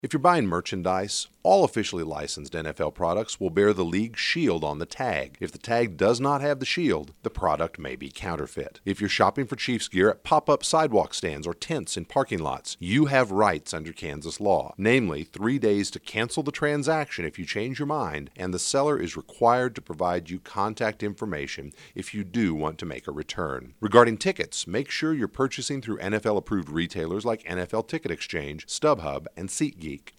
If you're buying merchandise, all officially licensed NFL products will bear the league shield on the tag. If the tag does not have the shield, the product may be counterfeit. If you're shopping for Chiefs gear at pop-up sidewalk stands or tents in parking lots, you have rights under Kansas law, namely 3 days to cancel the transaction if you change your mind, and the seller is required to provide you contact information if you do want to make a return. Regarding tickets, make sure you're purchasing through NFL-approved retailers like NFL Ticket Exchange, StubHub, and SeatGeek.